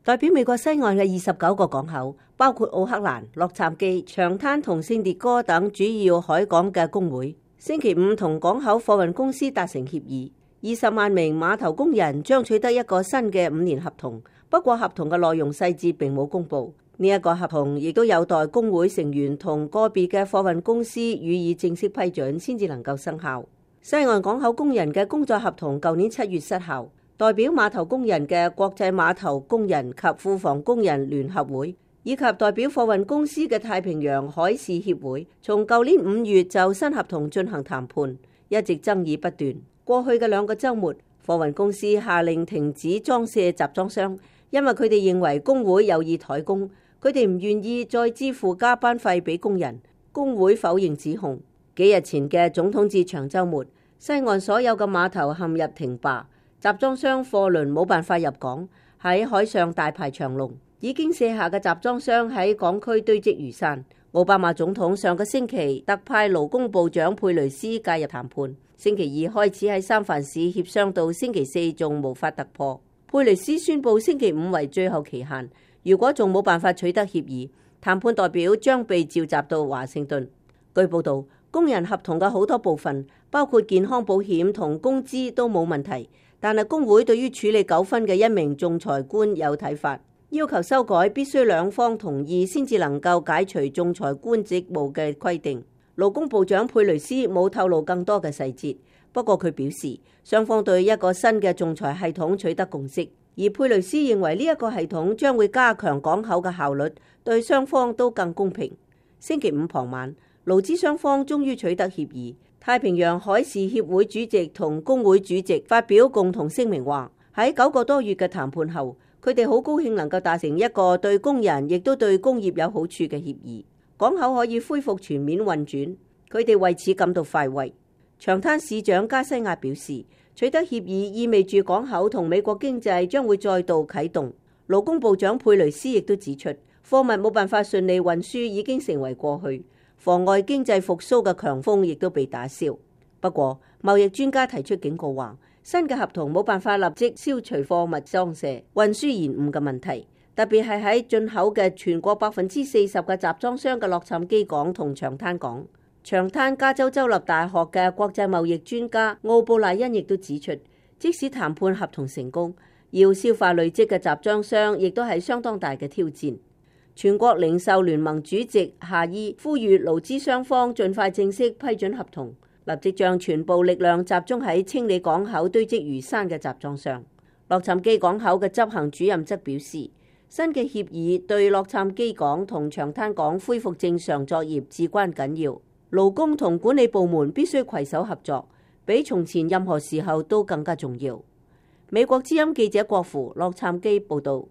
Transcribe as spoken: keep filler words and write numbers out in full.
代表美國西岸嘅二十九個港口，包括奧克蘭、洛杉磯、長灘同聖迭戈等主要海港嘅工會，星期五同港口貨運公司達成協議，二十萬名碼頭工人將取得一個新嘅五年合同。不過合同嘅內容細節並冇公布，呢、這、一個合同亦都有待工會成員同個別嘅貨運公司予以正式批准，先至能夠生效。西岸港口工人嘅工作合同舊年七月失效。代表碼頭工人嘅國際碼頭工人及庫房工人聯合會，以及代表貨運公司嘅太平洋海事協會，從舊年五月就新合同進行談判，一直爭議不斷。過去嘅兩個週末，貨運公司下令停止裝卸集裝箱，因為佢哋認為工會有意怠工，佢哋唔願意再支付加班費俾工人。工會否認指控。幾日前嘅總統節長週末，西岸所有嘅碼頭陷入停罷。集裝箱貨輪冇辦法入港，喺海上大排長龍，已經卸下嘅集裝箱喺港區堆積如山。奧巴馬總統上個星期特派勞工部長佩雷斯介入談判，星期二開始喺三藩市協商到星期四仲無法突破。佩雷斯宣布星期五為最後期限，如果仲冇辦法取得協議，談判代表將被召集到華盛頓。據報道，工人合同嘅好多部分，包括健康保險同工資都冇問題。但係工會對於處理糾紛嘅一名仲裁官有睇法，要求修改必須兩方同意先至能夠解除仲裁官職務嘅規定。勞工部長佩雷斯冇透露更多嘅細節，不過佢表示雙方對一個新嘅仲裁系統取得共識，而佩雷斯認為呢一個系統將會加強港口嘅效率，對雙方都更公平。星期五傍晚，勞資雙方終於取得協議。太平洋海事協會主席同工會主席發表共同聲明話，喺九個多月嘅談判後，佢哋好高興能夠達成一個對工人亦都對工業有好處嘅協議，港口可以恢復全面運轉，佢哋為此感到快慰。長灘市長加西亞表示，取得協議意味住港口同美國經濟將會再度啟動。勞工部長佩雷斯亦都指出，貨物冇辦法順利運輸已經成為過去，妨礙經濟復甦嘅強風亦都被打消。不過，貿易專家提出警告話，新嘅合同冇辦法立即消除貨物裝卸、運輸延誤嘅問題，特別係喺進口嘅全國百分之四十嘅集裝箱嘅洛杉磯港同長灘港。長灘加州州立大學嘅國際貿易專家奧布賴恩亦都指出，即使談判合同成功，要消化累積嘅集裝箱亦都係相當大嘅挑戰。全國零售聯盟主席夏伊呼籲勞資雙方盡快正式批准合同，立即將全部力量集中喺清理港口堆積如山嘅集裝箱。洛杉磯港口嘅執行主任則表示，新嘅協議對洛杉磯港同長灘港恢復正常作業至關緊要，勞工同管理部門必須攜手合作，比從前任何時候都更加重要。美國之音記者郭芙洛杉磯報道。